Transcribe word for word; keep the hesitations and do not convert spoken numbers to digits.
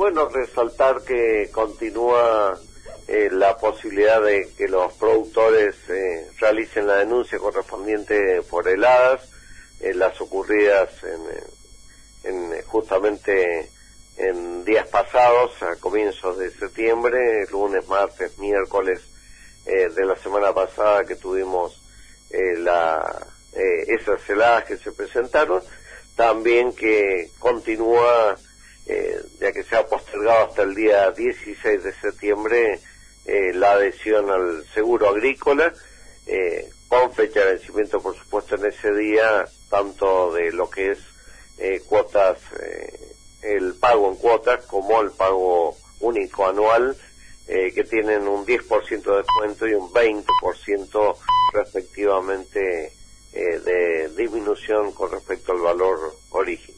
bueno, resaltar que continúa eh, la posibilidad de que los productores eh, realicen la denuncia correspondiente por heladas, eh, las ocurridas en, en justamente en días pasados, a comienzos de septiembre, lunes, martes, miércoles eh, de la semana pasada que tuvimos eh, la eh, esas heladas que se presentaron. También que continúa, eh, ya que se ha postergado hasta el día dieciséis de septiembre, eh, la adhesión al seguro agrícola, eh, con fecha de vencimiento, por supuesto, en ese día, tanto de lo que es eh, cuotas, eh, el pago en cuotas, como el pago único anual, eh, que tienen un diez por ciento de descuento y un veinte por ciento respectivamente eh, de disminución con respecto al valor original.